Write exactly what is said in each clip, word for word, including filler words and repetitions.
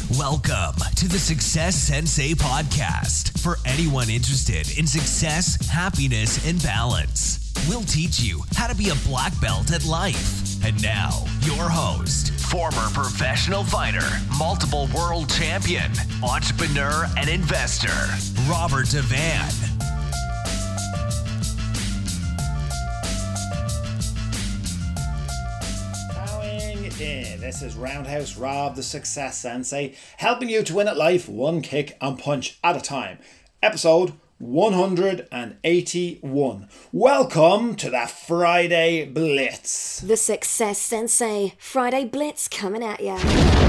Welcome to the Success Sensei podcast for anyone interested in success, happiness, and balance. We'll teach you how to be a black belt at life. And now, your host, former professional fighter, multiple world champion, entrepreneur, and investor, Robert Devan. In. This is Roundhouse Rob, the Success Sensei, helping you to win at life one kick and punch at a time. Episode one hundred eighty-one. Welcome to the Friday Blitz. The Success Sensei Friday Blitz coming at ya.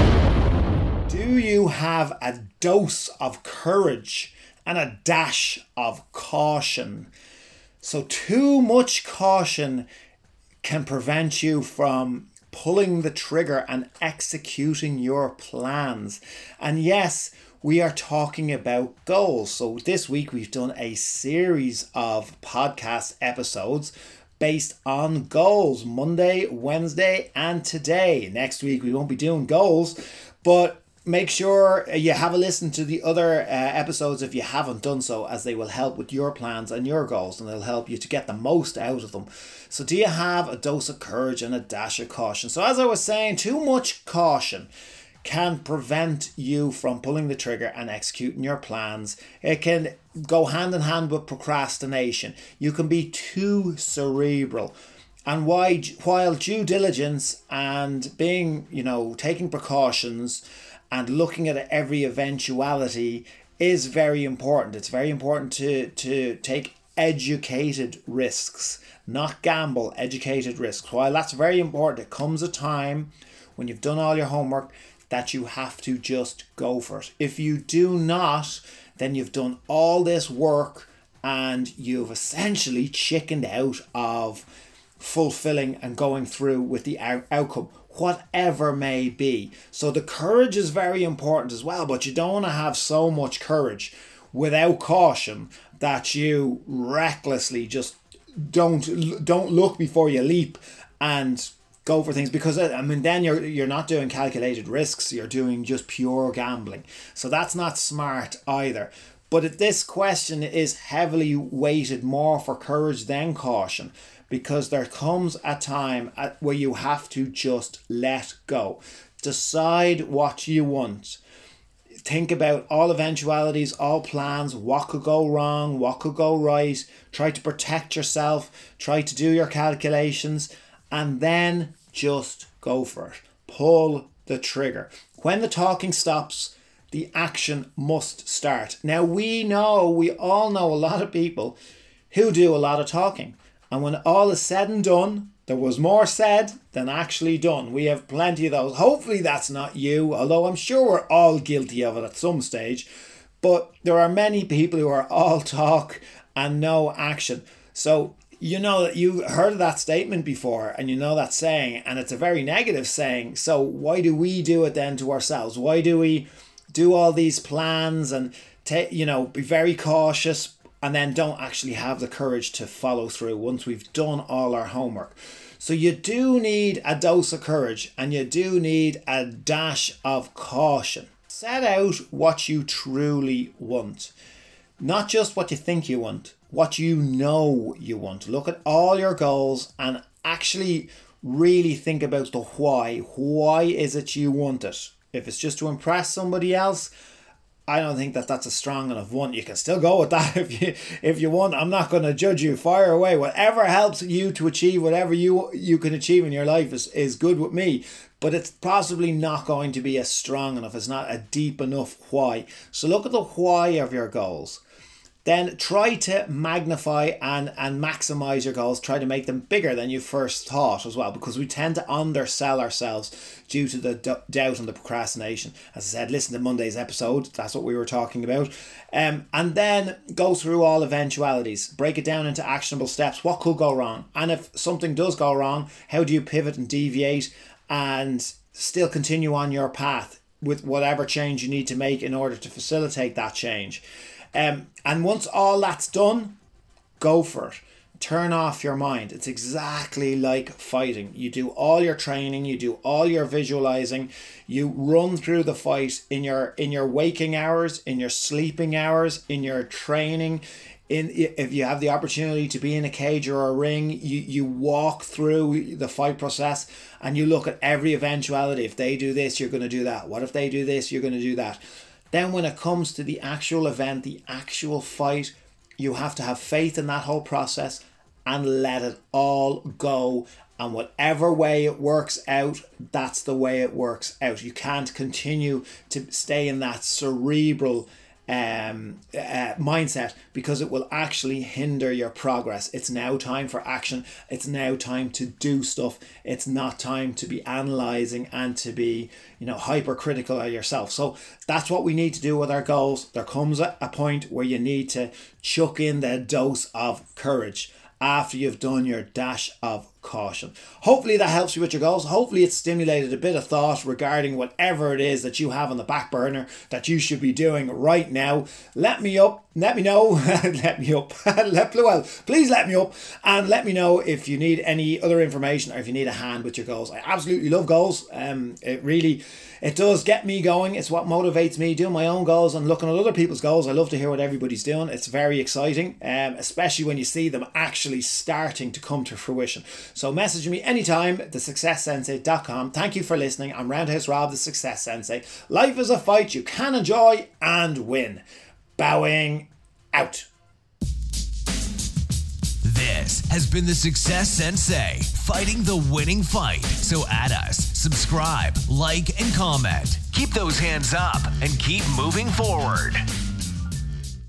Do you have a dose of courage and a dash of caution? So too much caution can prevent you from pulling the trigger and executing your plans. And yes, we are talking about goals. So this week we've done a series of podcast episodes based on goals. Monday, Wednesday, and today. Next week we won't be doing goals, but make sure you have a listen to the other uh, episodes if you haven't done so, as they will help with your plans and your goals, and they'll help you to get the most out of them. So do you have a dose of courage and a dash of caution? So as I was saying, too much caution can prevent you from pulling the trigger and executing your plans. It can go hand in hand with procrastination. You can be too cerebral. And why, while due diligence and being, you know, taking precautions and looking at every eventuality is very important. It's very important to, to take educated risks, not gamble, educated risks. While that's very important, there comes a time when you've done all your homework that you have to just go for it. If you do not, then you've done all this work and you've essentially chickened out of fulfilling and going through with the out- outcome. Whatever may be. So the courage is very important as well, but you don't want to have so much courage without caution that you recklessly just don't don't look before you leap and go for things, because I mean then you're you're not doing calculated risks, you're doing just pure gambling. So that's not smart either. But this question is heavily weighted more for courage than caution, because there comes a time at where you have to just let go. Decide what you want. Think about all eventualities, all plans, what could go wrong, what could go right. Try to protect yourself. Try to do your calculations. And then just go for it. Pull the trigger. When the talking stops, the action must start. Now we know, we all know a lot of people who do a lot of talking. And when all is said and done, there was more said than actually done. We have plenty of those. Hopefully that's not you, although I'm sure we're all guilty of it at some stage. But there are many people who are all talk and no action. So you know that you heard of that statement before, and you know that saying, and it's a very negative saying. So why do we do it then to ourselves? Why do we do all these plans and take, you know, be very cautious, and then don't actually have the courage to follow through once we've done all our homework? So you do need a dose of courage, and you do need a dash of caution. Set out what you truly want. Not just what you think you want, what you know you want. Look at all your goals and actually really think about the why. Why is it you want it? If it's just to impress somebody else, I don't think that that's a strong enough one. You can still go with that if you if you want. I'm not going to judge you. Fire away. Whatever helps you to achieve whatever you you can achieve in your life is, is good with me. But it's possibly not going to be as strong enough. It's not a deep enough why. So look at the why of your goals. Then try to magnify and, and maximize your goals. Try to make them bigger than you first thought as well, because we tend to undersell ourselves due to the d- doubt and the procrastination. As I said, listen to Monday's episode. That's what we were talking about. Um, and then go through all eventualities. Break it down into actionable steps. What could go wrong? And if something does go wrong, how do you pivot and deviate and still continue on your path with whatever change you need to make in order to facilitate that change? Um, and once all that's done, go for it. turn off your mind. It's exactly like fighting. You do all your training, you do all your visualizing, you run through the fight in your in your waking hours, in your sleeping hours, in your training. In if you have the opportunity to be in a cage or a ring, you, you walk through the fight process and you look at every eventuality. If they do this, you're going to do that. What if they do this, you're going to do that. Then when it comes to the actual event, the actual fight, you have to have faith in that whole process and let it all go. And whatever way it works out, that's the way it works out. You can't continue to stay in that cerebral um, uh, mindset, because it will actually hinder your progress. It's now time for action. It's now time to do stuff. It's not time to be analysing and to be, you know, hypercritical of yourself. So that's what we need to do with our goals. There comes a, a point where you need to chuck in the dose of courage after you've done your dash of caution. Hopefully that helps you with your goals. Hopefully it's stimulated a bit of thought regarding whatever it is that you have on the back burner that you should be doing right now. Let me up, let me know, let me up, let well, please let me up and let me know if you need any other information or if you need a hand with your goals. I absolutely love goals. Um, it really, it does get me going. It's what motivates me, doing my own goals and looking at other people's goals. I love to hear what everybody's doing. It's very exciting, um, especially when you see them actually starting to come to fruition. So message me anytime, the success sensei dot com. Thank you for listening. I'm Roundhouse Rob, the Success Sensei. Life is a fight you can enjoy and win. Bowing out. This has been the Success Sensei, fighting the winning fight. So add us, subscribe, like, and comment. Keep those hands up and keep moving forward.